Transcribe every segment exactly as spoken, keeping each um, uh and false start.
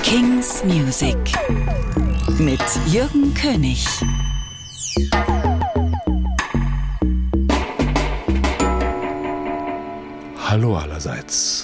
King's Music mit Jürgen König. Hallo allerseits.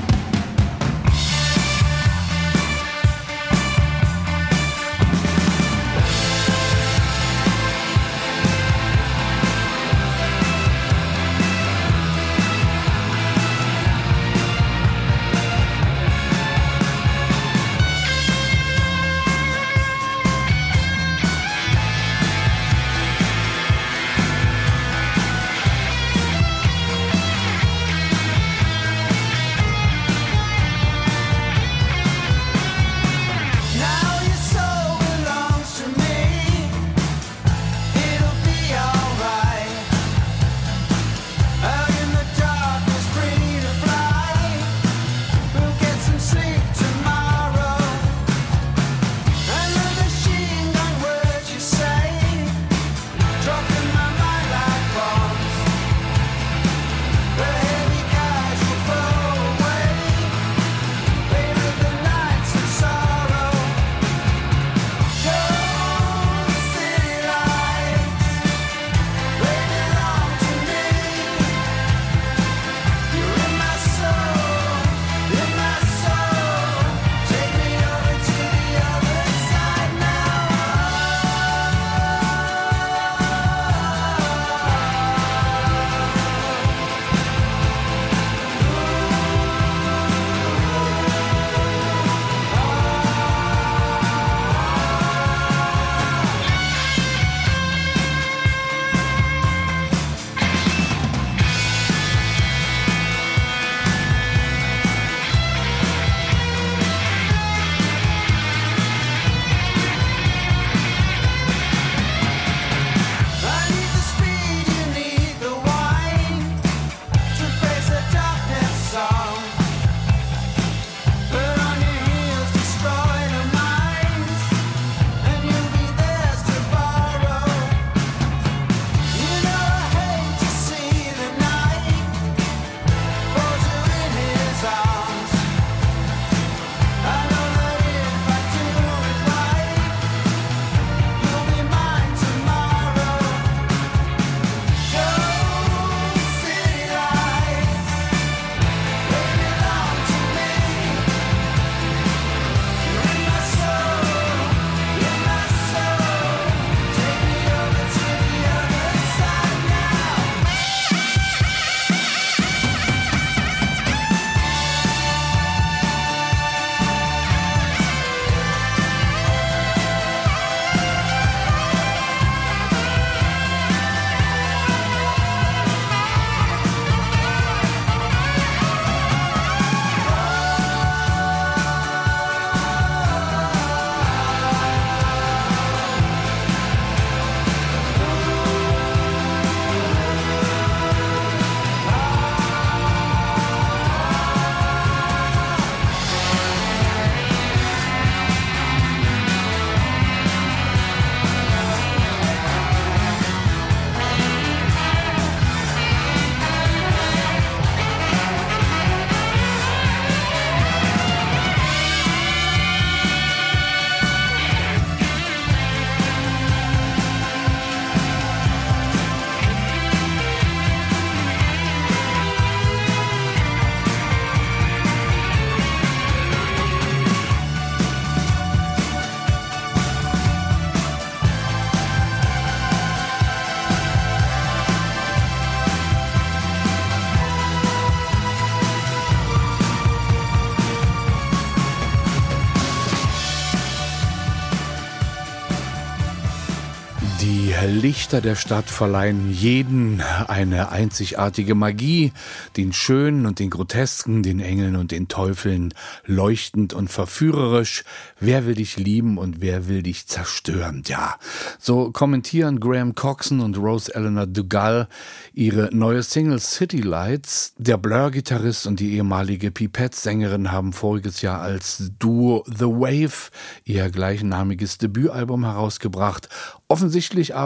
Lichter der Stadt verleihen jeden eine einzigartige Magie, den Schönen und den Grotesken, den Engeln und den Teufeln, leuchtend und verführerisch. Wer will dich lieben und wer will dich zerstören? Ja, so kommentieren Graham Coxon und Rose Eleanor Dougal ihre neue Single City Lights. Der Blur-Gitarrist und die ehemalige Pipette-Sängerin haben voriges Jahr als Duo The Wave ihr gleichnamiges Debütalbum herausgebracht. Offensichtlich aber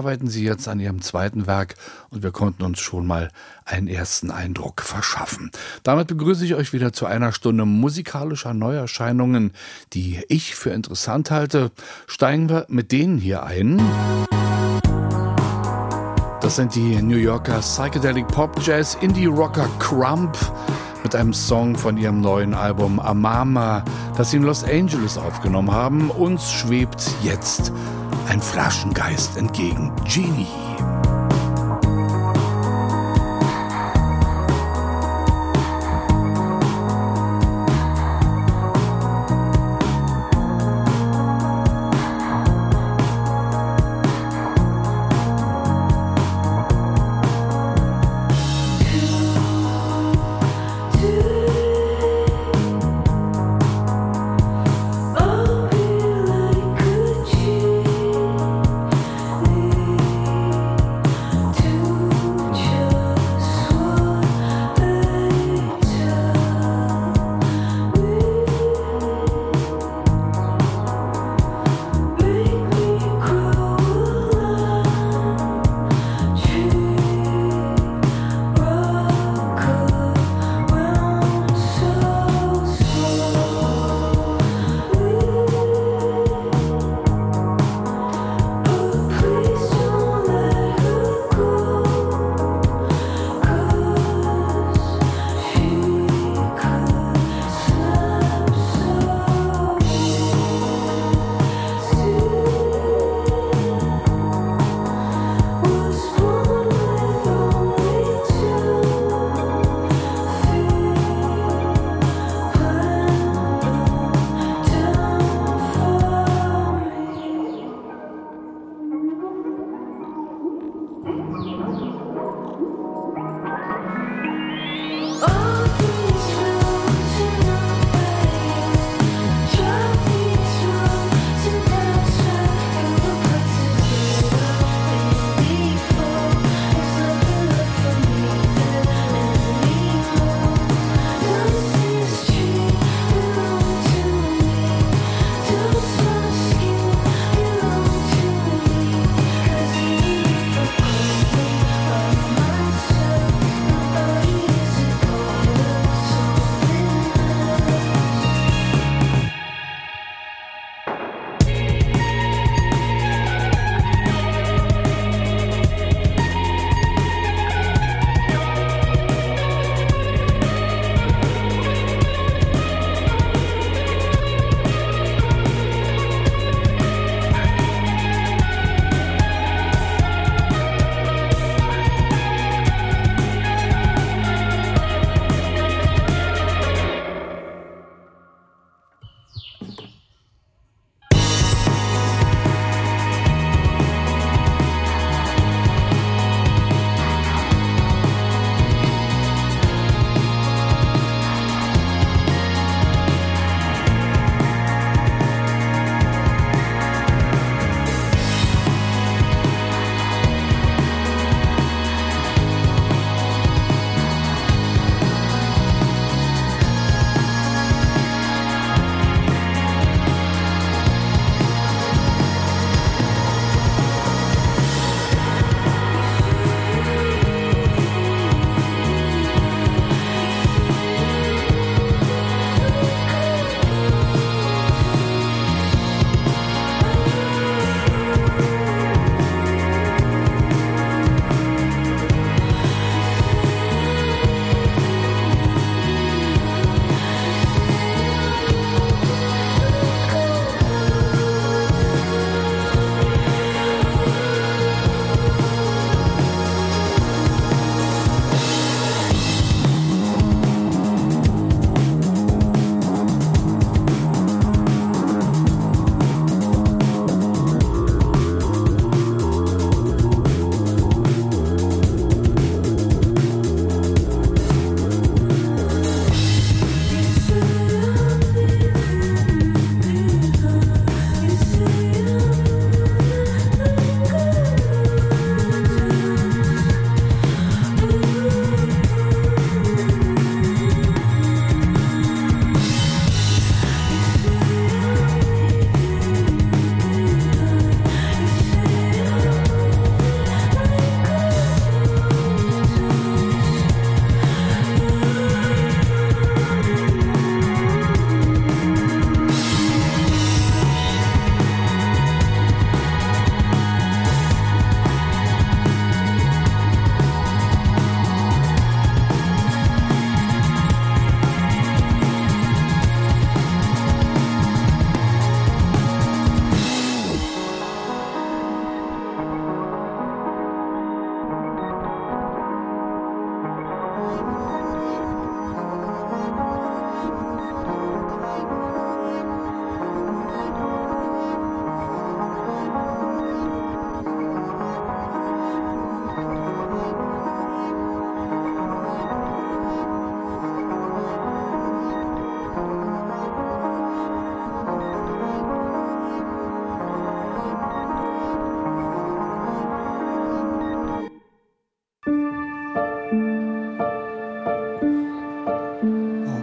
arbeiten sie jetzt an ihrem zweiten Werk und wir konnten uns schon mal einen ersten Eindruck verschaffen. Damit begrüße ich euch wieder zu einer Stunde musikalischer Neuerscheinungen, die ich für interessant halte. Steigen wir mit denen hier ein. Das sind die New Yorker Psychedelic Pop Jazz Indie Rocker Crump mit einem Song von ihrem neuen Album Amama, das sie in Los Angeles aufgenommen haben. Uns schwebt jetzt ein Flaschengeist entgegen. Genie. Oh,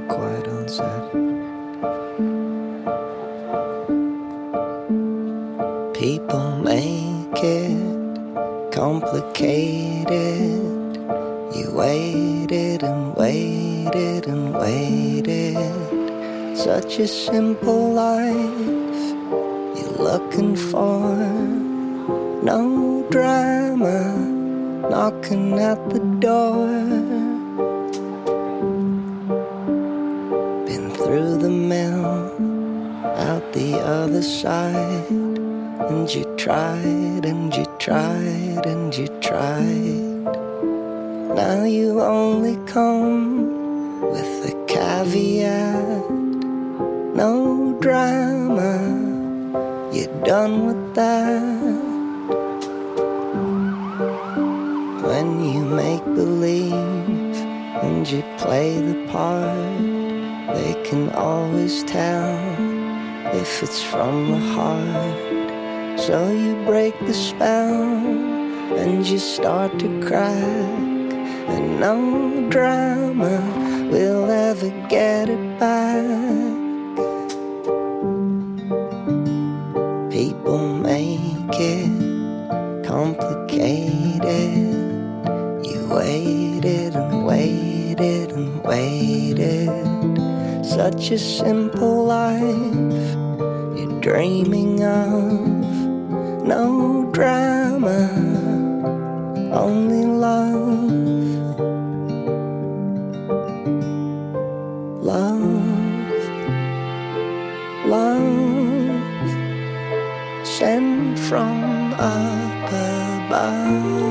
quite uncertain. People make it complicated. You waited and waited and waited. Such a simple life you're looking for. No drama knocking at the door. Been through the mill, out the other side. And you tried, and you tried, and you tried. Now you only come with a caveat. No drama, you're done with that. When you make believe and you play the part, they can always tell if it's from the heart. So you break the spell and you start to crack. And no drama will ever get it back. People make it complicated. You waited and waited and waited. Such a simple life you're dreaming of. No drama, only love. Love, love, sent from up above.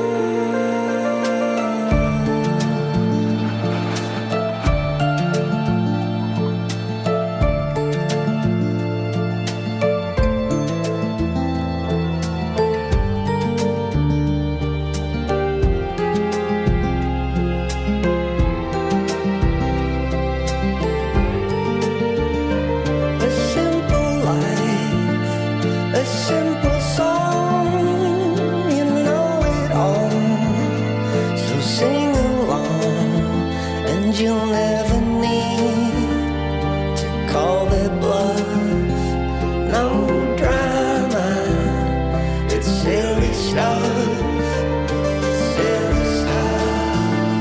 You'll never need to call their bluff. No drama, it's silly stuff. Silly stuff.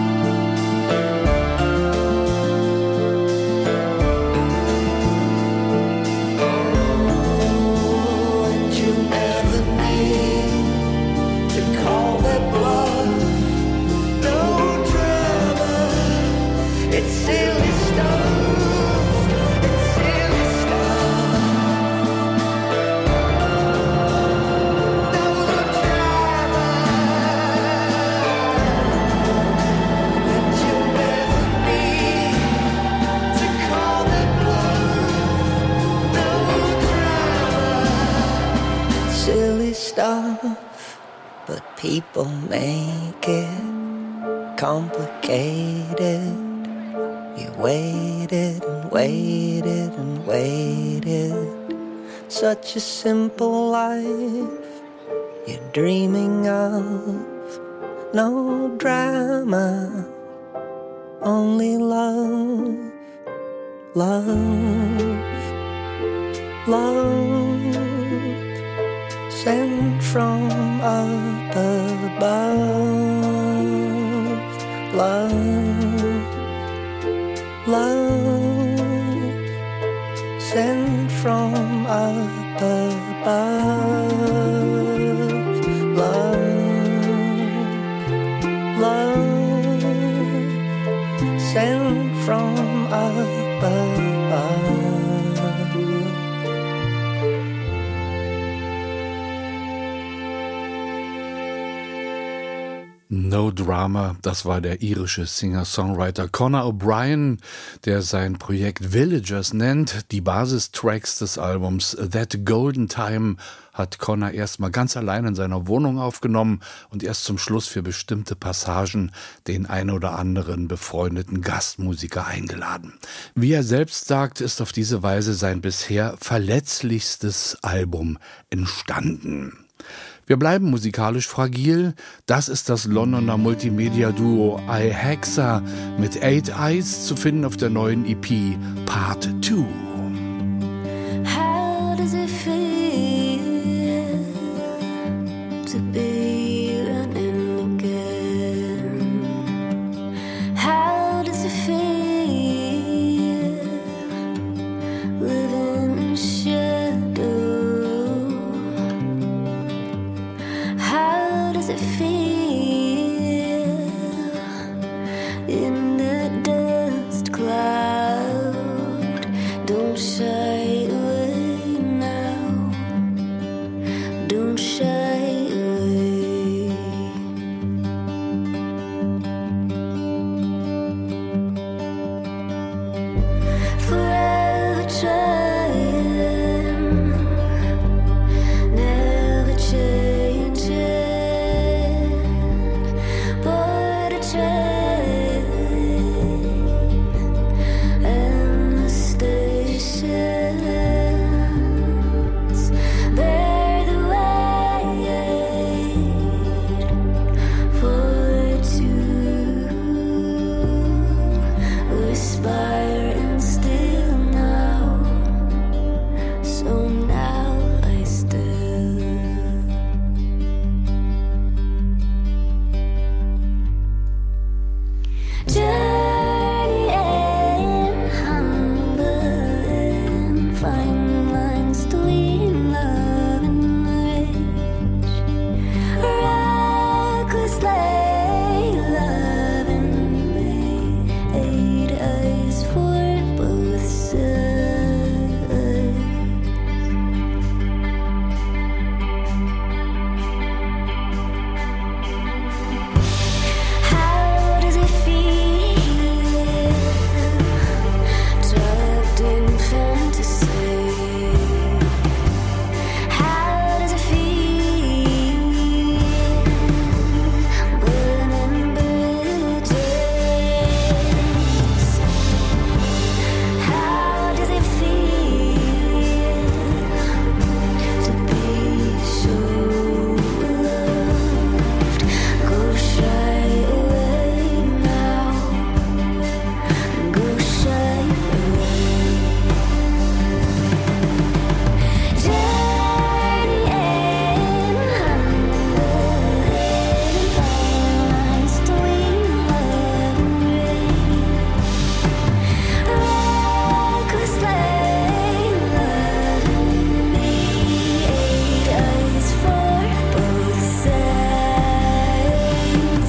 Oh, and you'll never need to call their bluff. No drama. It's silly stuff, it's silly stuff. No drama, that you never need to call it bluff. No drama, silly stuff. But people make it complicated. You waited and waited and waited. Such a simple life you're dreaming of. No drama, only love. Love, love, sent from up above. Love, love, sent from up above. Love, love, sent from up above. No Drama, das war der irische Singer-Songwriter Conor O'Brien, der sein Projekt Villagers nennt. Die Basistracks des Albums That Golden Time hat Conor erstmal ganz allein in seiner Wohnung aufgenommen und erst zum Schluss für bestimmte Passagen den ein oder anderen befreundeten Gastmusiker eingeladen. Wie er selbst sagt, ist auf diese Weise sein bisher verletzlichstes Album entstanden. Wir bleiben musikalisch fragil. Das ist das Londoner Multimedia-Duo iHexa mit Eight Eyes, zu finden auf der neuen E P Part zwei. How does it feel to be running again? How does it feel living in shadow? How does it feel in the dust cloud? Don't shy away now. Don't shy away. Forever trying, never changing, but a train and the stations bear the weight for two. Aspiring still now, so now I still. Journeying, humbling, fine lines between love and rage. Recklessly loving me, eight eyes for both sides. How does it feel trapped in fantasy? How does it feel burning bridges? How does it feel to be so loved? Go shy away now. Go shy away. Journeying, humbling, fine lines between love and rage. Recklessly loving me, eight eyes for both sides.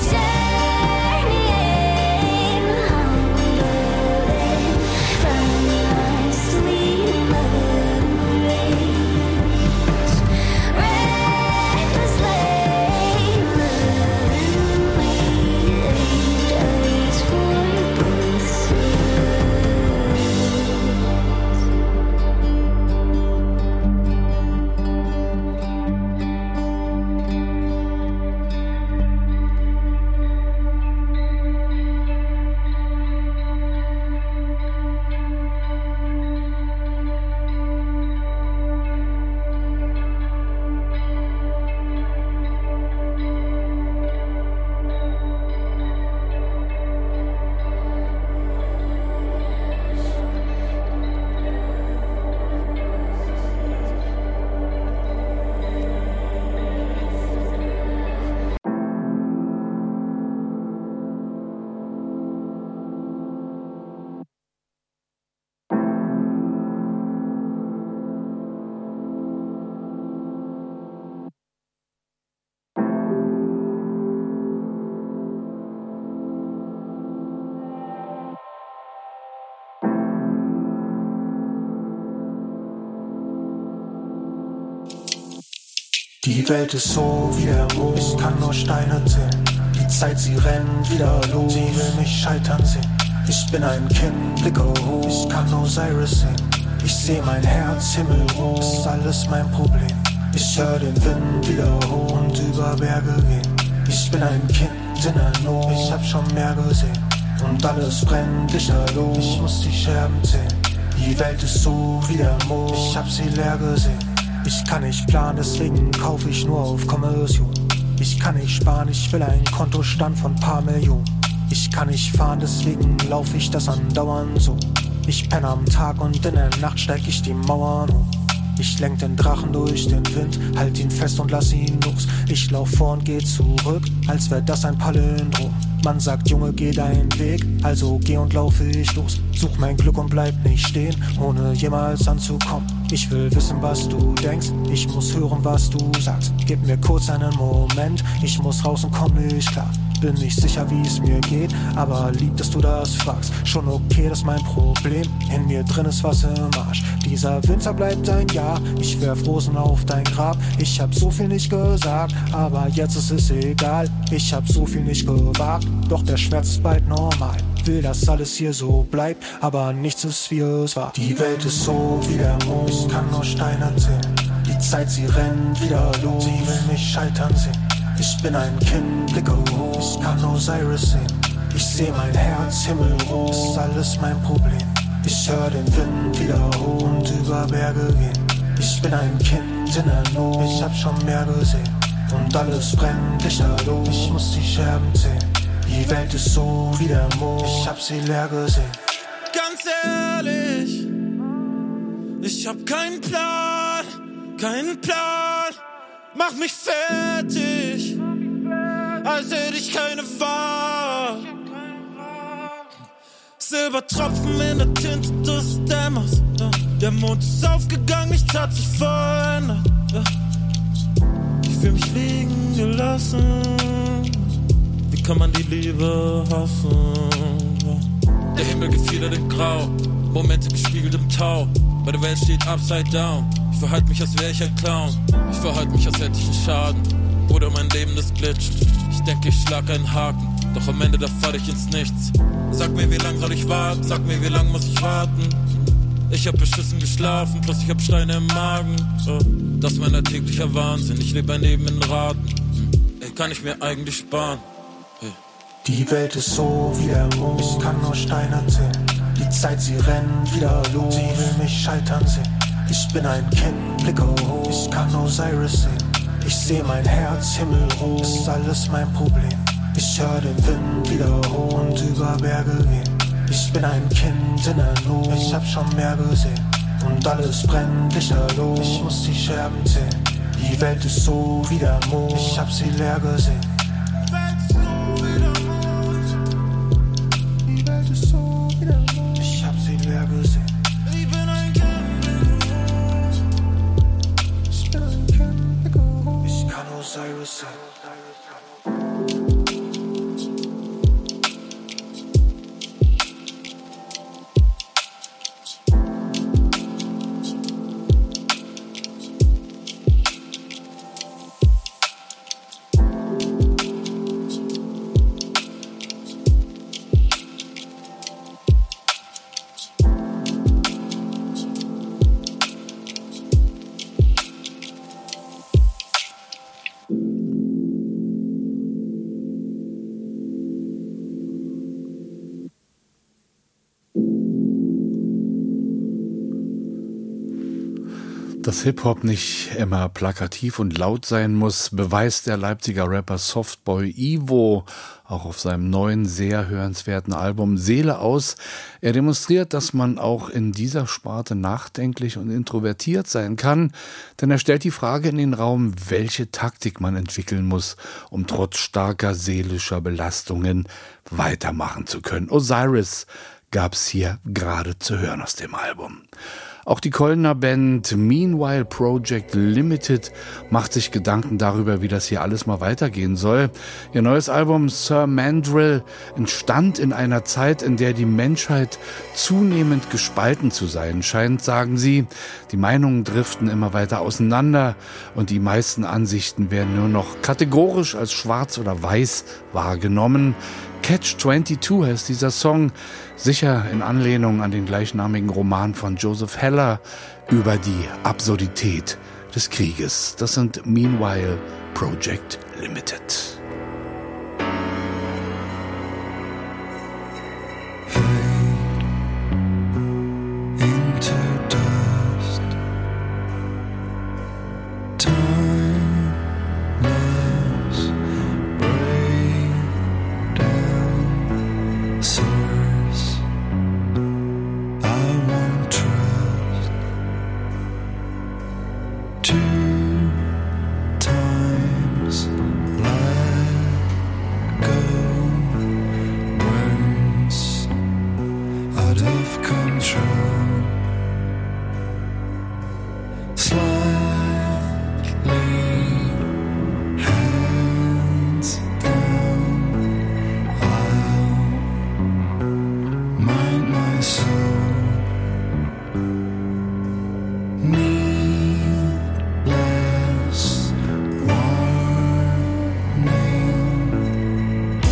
Journeying, humbling, fine lines between love and rage. Recklessly loving me, eight eyes for both Die Welt ist so wie der Mond, ich kann nur Steine zählen. Die Zeit, sie rennt wieder los, sie will mich scheitern sehen. Ich bin ein Kind, blicke hoch, ich kann Osiris sehen. Ich seh mein Herz himmelrot, ist alles mein Problem. Ich hör den Wind wieder hoch und über Berge gehen. Ich bin ein Kind in der Not, ich hab schon mehr gesehen. Und alles brennt lichterloh, ich muss die Scherben zählen. Die Welt ist so wie der Mond, ich hab sie leer gesehen. Ich kann nicht planen, deswegen kaufe ich nur auf Kommission. Ich kann nicht sparen, ich will einen Kontostand von paar Millionen. Ich kann nicht fahren, deswegen laufe ich das andauernd so. Ich penne am Tag und in der Nacht steig ich die Mauern hoch. Ich lenk den Drachen durch den Wind, halt ihn fest und lass ihn los. Ich lauf vor und geh zurück, als wär das ein Palindrom. Man sagt, Junge, geh deinen Weg, also geh und laufe ich los. Such mein Glück und bleib nicht stehen, ohne jemals anzukommen. Ich will wissen, was du denkst, ich muss hören, was du sagst. Gib mir kurz einen Moment, ich muss raus und komm nicht klar. Bin nicht sicher, wie es mir geht, aber lieb, dass du das fragst. Schon okay, das ist mein Problem, in mir drin ist was im Arsch. Dieser Winter bleibt ein Jahr, ich werf Rosen auf dein Grab. Ich hab so viel nicht gesagt, aber jetzt ist es egal. Ich hab so viel nicht gewagt, doch der Schmerz ist bald normal. Will, dass alles hier so bleibt, aber nichts ist wie es war. Die Welt ist so wie der Mond, ich kann nur Steine zählen. Die Zeit, sie rennt wieder los, sie will mich scheitern sehen. Ich bin ein Kind, blicke hoch, ich kann Osiris sehen. Ich seh mein Herz himmelrot, ist alles mein Problem. Ich hör den Wind wieder hoch und über Berge gehen. Ich bin ein Kind in der Not, ich hab schon mehr gesehen. Und alles brennt lichterloh, ich muss die Scherben zählen. Die Welt ist so wie der Mond, ich hab sie leer gesehen. Ganz ehrlich, ich hab keinen Plan, keinen Plan. Mach mich fertig, als hätte ich keine Wahl. Silbertropfen in der Tinte des Dämmers, ja. Der Mond ist aufgegangen, nichts hat sich verändert, ja. Ich fühl mich liegen gelassen. Wie kann man die Liebe hassen? Ja. Der Himmel gefiedert in Grau, Momente gespiegelt im Tau. Meine Welt steht upside down. Ich verhalte mich, als wäre ich ein Clown. Ich verhalte mich, als hätte ich einen Schaden. Bruder, mein Leben, das glitscht. Ich denke, ich schlag einen Haken, doch am Ende, da fall ich ins Nichts. Sag mir, wie lang soll ich warten? Sag mir, wie lang muss ich warten? Ich hab beschissen geschlafen, plus ich hab Steine im Magen. Das ist mein alltäglicher Wahnsinn, ich lebe ein Leben in Raten. Ey, kann ich mir eigentlich sparen? Hey. Die Welt ist so wie der Mond, ich kann nur Steine zählen. Die Zeit, sie rennt wieder los, sie will mich scheitern sehen. Ich bin ein Kind, blicke hoch, ich kann Osiris sehen. Ich seh mein Herz himmelrot, ist alles mein Problem. Ich hör den Wind wieder hoch und über Berge gehen. Ich bin ein Kind in der Not, ich hab schon mehr gesehen. Und alles brennt lichterloh, ich muss die Scherben zählen. Die Welt ist so wie der Mond, ich hab sie leer gesehen. Die Welt ist so wie der Mond, ich hab sie leer gesehen. Ich bin ein Kind, Ich bin ein Kind, ich kann Osiris sehen. Dass Hip-Hop nicht immer plakativ und laut sein muss, beweist der Leipziger Rapper Softboy Ivo auch auf seinem neuen, sehr hörenswerten Album Seele aus. Er demonstriert, dass man auch in dieser Sparte nachdenklich und introvertiert sein kann, denn er stellt die Frage in den Raum, welche Taktik man entwickeln muss, um trotz starker seelischer Belastungen weitermachen zu können. Osiris gab's hier gerade zu hören aus dem Album. Auch die Kölner Band Meanwhile Project Limited macht sich Gedanken darüber, wie das hier alles mal weitergehen soll. Ihr neues Album Sir Mandrill entstand in einer Zeit, in der die Menschheit zunehmend gespalten zu sein scheint, sagen sie. Die Meinungen driften immer weiter auseinander und die meisten Ansichten werden nur noch kategorisch als schwarz oder weiß wahrgenommen. Catch zweiundzwanzig heißt dieser Song, sicher in Anlehnung an den gleichnamigen Roman von Joseph Heller über die Absurdität des Krieges. Das sind Meanwhile Project Limited. Into dust. out of control. Slightly hands down, I'll mind my soul. Needless warning.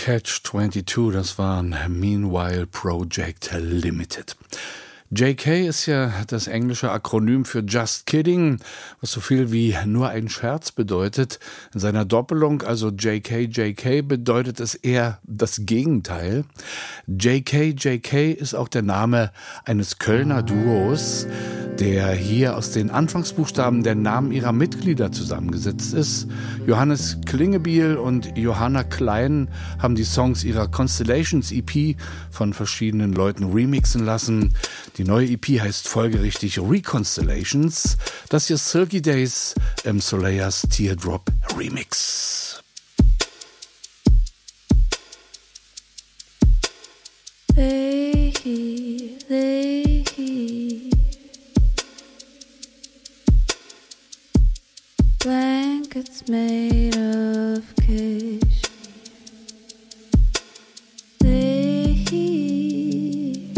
Catch zweiundzwanzig, das war ein Meanwhile Project Limited. J K ist ja das englische Akronym für Just Kidding, was so viel wie nur ein Scherz bedeutet. In seiner Doppelung, also J K J K, bedeutet es eher das Gegenteil. J K J K ist auch der Name eines Kölner Duos, der hier aus den Anfangsbuchstaben der Namen ihrer Mitglieder zusammengesetzt ist. Johannes Klingebiel und Johanna Klein haben die Songs ihrer Constellations E P von verschiedenen Leuten remixen lassen. Die neue E P heißt folgerichtig Reconstellations. Das hier ist Silky Days im Soleil's Teardrop Remix. Lay here, lay here. Blankets made of cashmere. Lay here.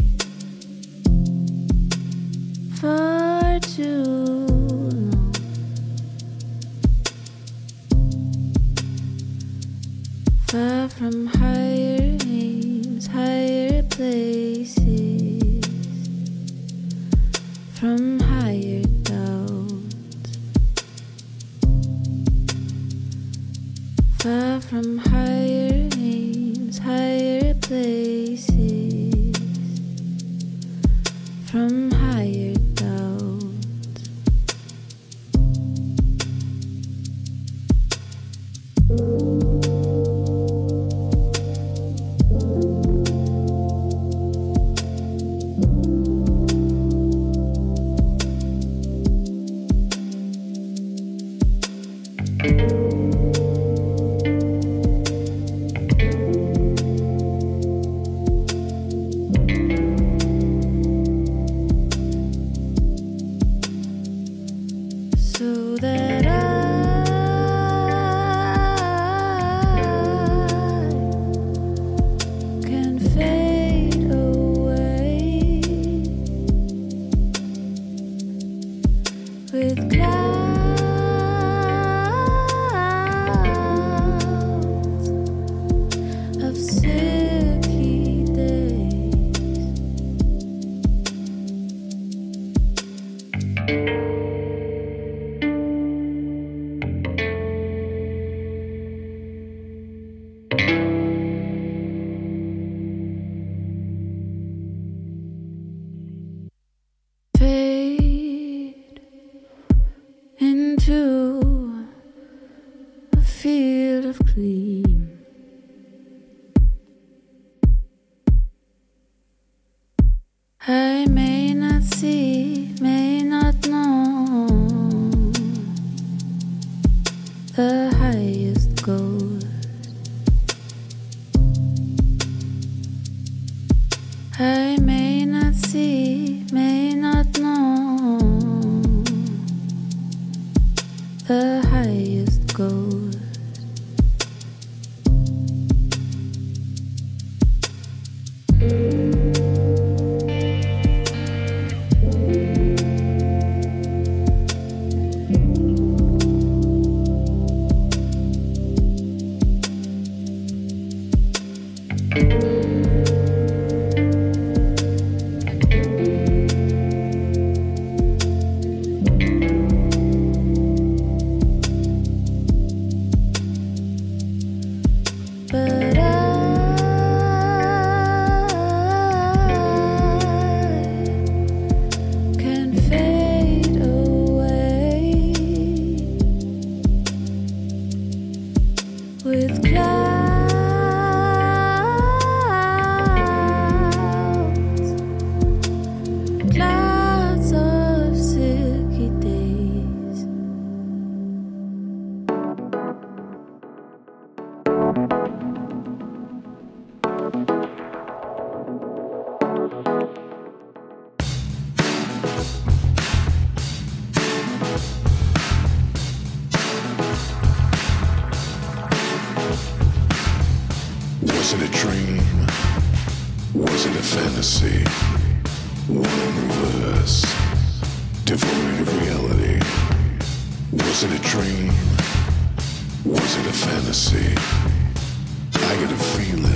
Far too long. Far from higher aims, higher places, from higher doubts. Far from higher aims, higher places, from higher doubts. So that I can fade away with clouds of silky days. Fade into a field of gleam. I may not see, may not know the highest goals. I may not see, may not know the highest goals. But I can fade away with clouds, clouds of silky days. Was it a dream? Was it a fantasy? One in reverse, devoid of reality. Was it a dream? Was it a fantasy? I get a feeling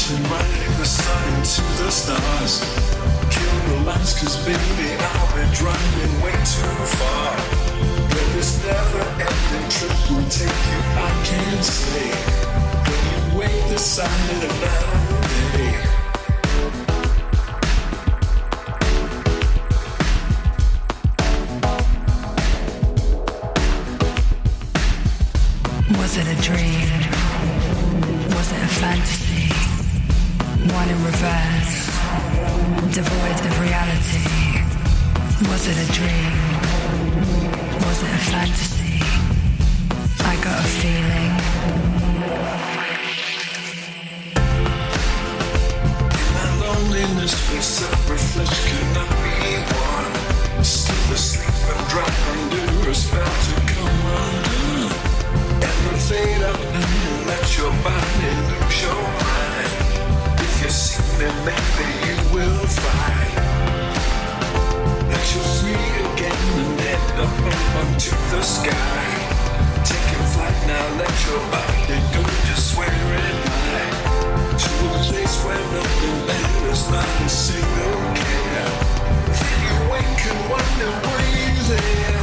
reaching right the sun into the stars. Kill the lights, cause baby I've been driving way too far. But this never ending trip will take you, I can't say. When you wait the side of the day. Was it a dream? Was it a fantasy? One in reverse, devoid of reality. Was it a dream? Was it a fantasy? I got a feeling. In that loneliness, we separate flesh cannot be one. Still asleep and drunk under a spell to come undone. Never fade out and let your body lose your mind. If you see me, maybe you will find that you're free again and head up onto the sky. Taking flight now, let your body go, just swear it might. To a place where nothing matters, not a single care. Then you wake and wonder, were you there?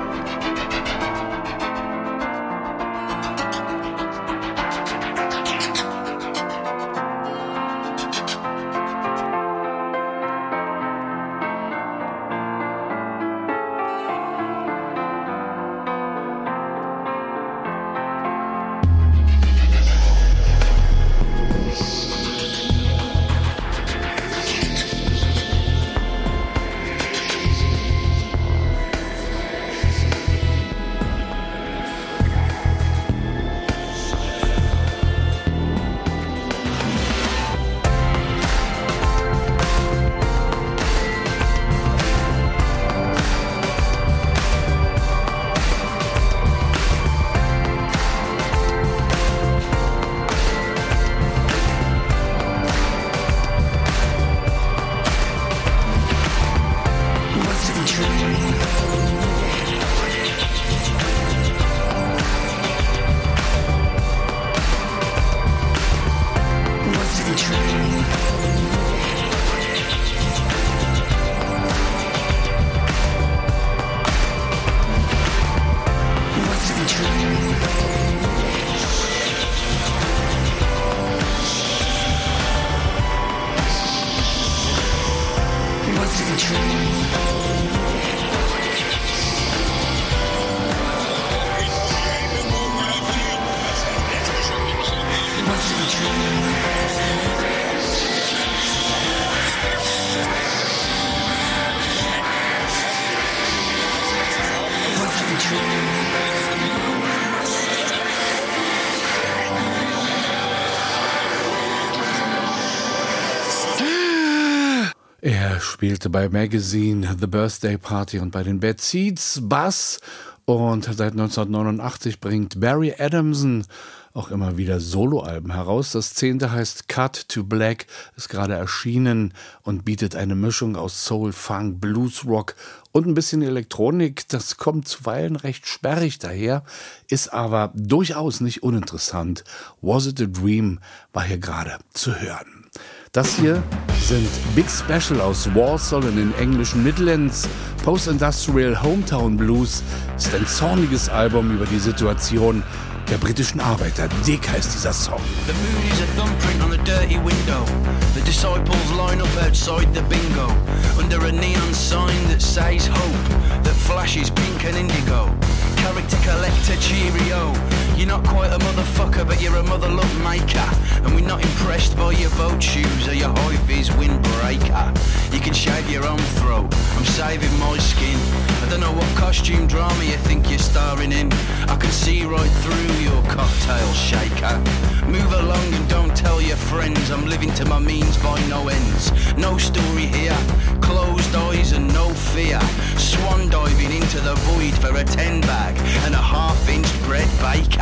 Er spielte bei Magazine, The Birthday Party und bei den Bad Seeds Bass. Und seit neunzehnhundertneunundachtzig bringt Barry Adamson auch immer wieder Soloalben heraus. Das zehnte heißt Cut to Black, ist gerade erschienen und bietet eine Mischung aus Soul, Funk, Blues, Rock und ein bisschen Elektronik. Das kommt zuweilen recht sperrig daher, ist aber durchaus nicht uninteressant. Was It a Dream war hier gerade zu hören. Das hier sind Big Special aus Walsall in den englischen Midlands. Post-Industrial Hometown Blues ist ein zorniges Album über die Situation der britischen Arbeiter. Dick heißt dieser Song. The moon is a thumbprint on a dirty window. The disciples line up outside the bingo under a neon sign that says hope, that flashes pink and indigo. Character collector, cheerio. You're not quite a motherfucker, but you're a mother love maker. And we're not impressed by your boat shoes or your high-vis windbreaker. You can shave your own throat, I'm saving my skin. I don't know what costume drama you think you're starring in. I can see right through your cocktail shaker. Move along and don't tell your friends I'm living to my means by no ends. No story here, closed eyes and no fear. Swan diving into the void for a ten bag and a half-inch bread baker.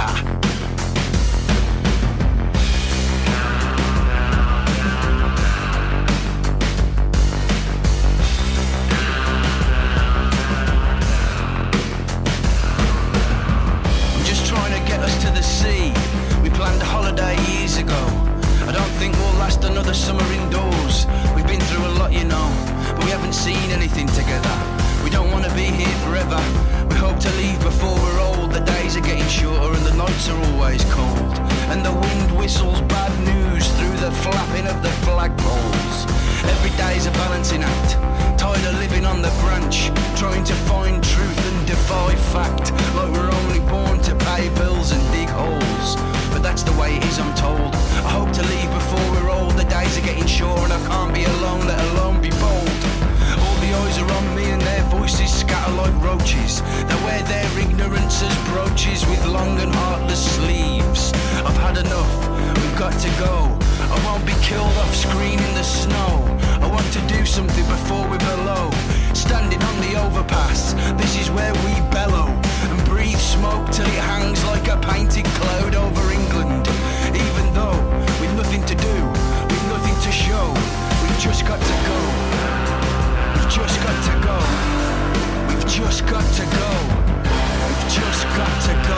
I'm just trying to get us to the sea. We planned a holiday years ago. I don't think we'll last a summer indoors. We've been through a lot, you know, but we haven't seen anything together. We don't want to be here forever. We hope to leave before we're old. The days are getting shorter and the nights are always cold. And the wind whistles bad news through the flapping of the flagpoles. Every day's a balancing act. Tired of living on the branch, trying to find truth and defy fact. Like we're only born to pay bills and dig holes. But that's the way it is, I'm told. I hope to leave before we're old. The days are getting short and I can't be alone, let alone be bold. All the eyes are on me and their voices scatter like roaches. They wear their ignorance as brooches with long and heartless sleeves. I've had enough, we've got to go. I won't be killed off screen in the snow. I want to do something before we're below. Standing on the overpass, this is where we bellow and breathe smoke till it hangs like a painted cloud over England. Even though we've nothing to do, we've nothing to show, we've just got to go. We've just got to go. We've just got to go. We've just got to go.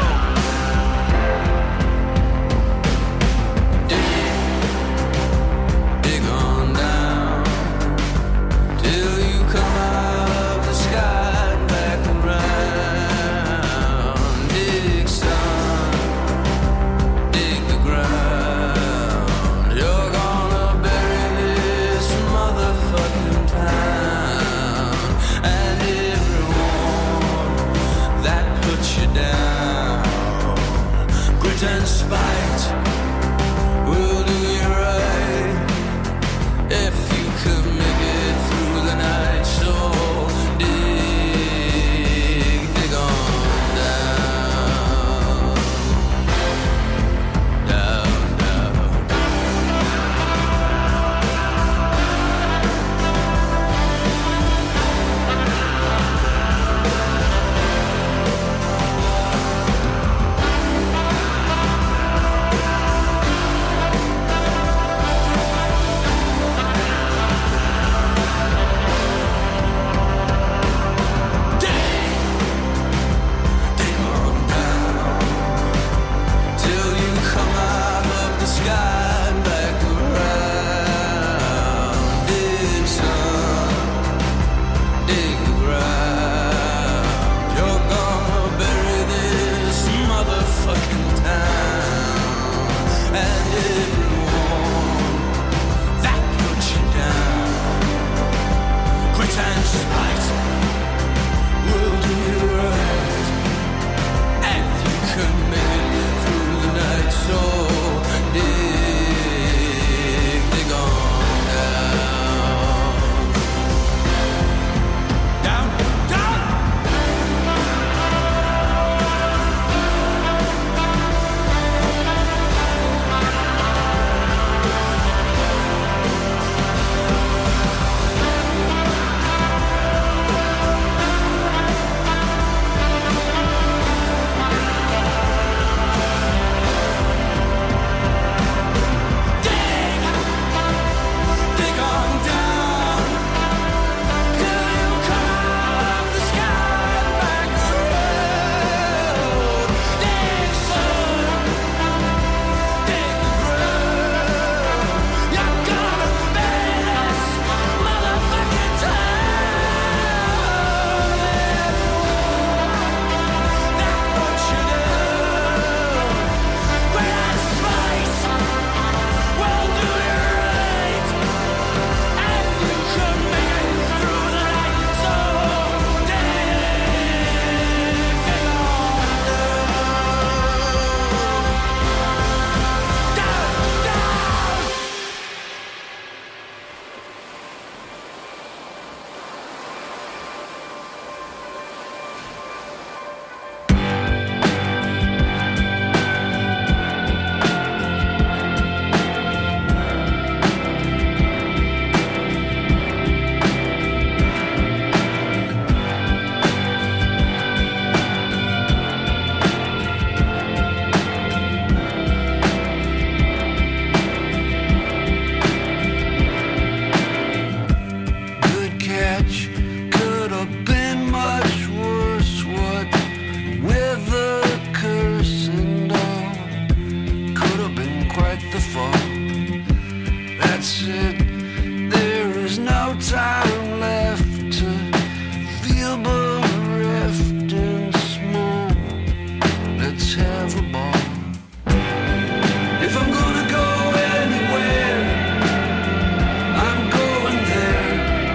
said there is no time left to feel bereft and small. Let's have a ball. If I'm gonna go anywhere, I'm going there.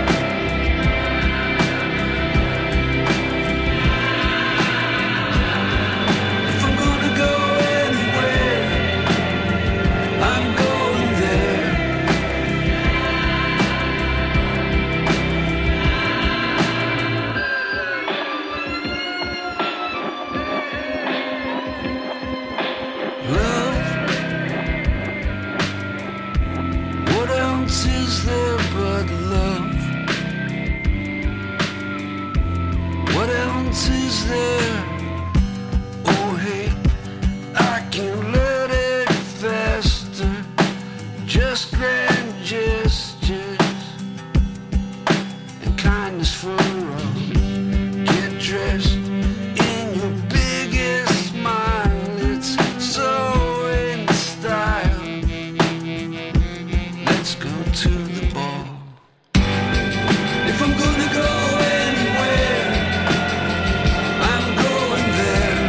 If I'm gonna go anywhere, I'm going there. Love, what else is there but love? What else is there? Oh hey, I can let it faster. Just grand gestures and kindness for all. Get dressed in your biggest smile. It's so in style. Let's go to the ball. If I'm gonna go anywhere, I'm going there.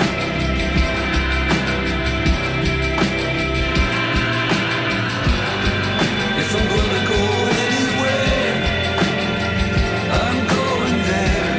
If I'm gonna go anywhere, I'm going there.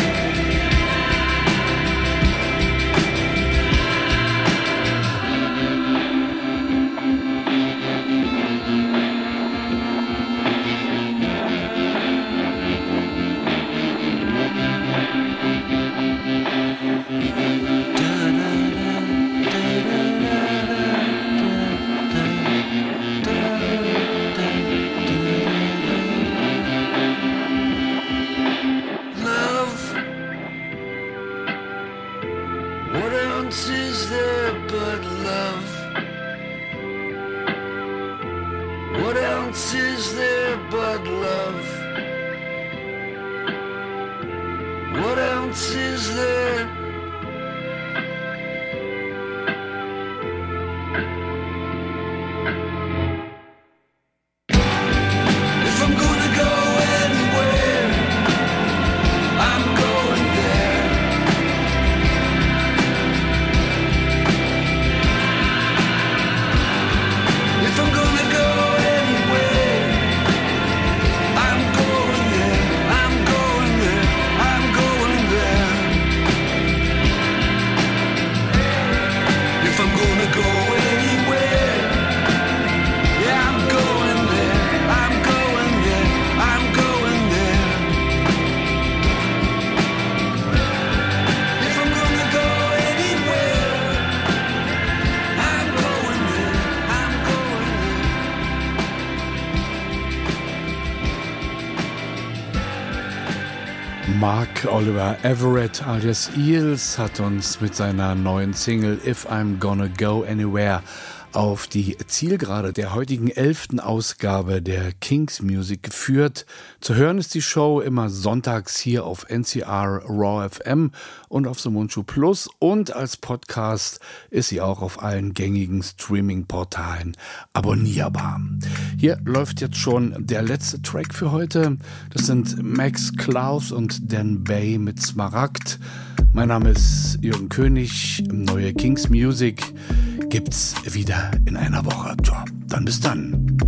Love, what else is there but love? What else is there but love? What else is there? If I'm gonna go anywhere, I'm going there. If I'm gonna go anywhere, I'm going there. I'm going there. I'm going there. If I'm gonna go anywhere, yeah, I'm going there. I'm going there. I'm going there. If I'm gonna go anywhere, I'm going there. I'm going there. Mark Oliver Everett alias Eels hat uns mit seiner neuen Single If I'm Gonna Go Anywhere auf die Zielgerade der heutigen elften Ausgabe der Kings Music geführt. Zu hören ist die Show immer sonntags hier auf N C R Raw F M und auf Sumunchu Plus, und als Podcast ist sie auch auf allen gängigen Streaming-Portalen abonnierbar. Hier läuft jetzt schon der letzte Track für heute. Das sind Max Klaus und Dan Bay mit Smaragd. Mein Name ist Jürgen König. Neue Kings Music gibt's wieder in einer Woche. Tja, dann bis dann.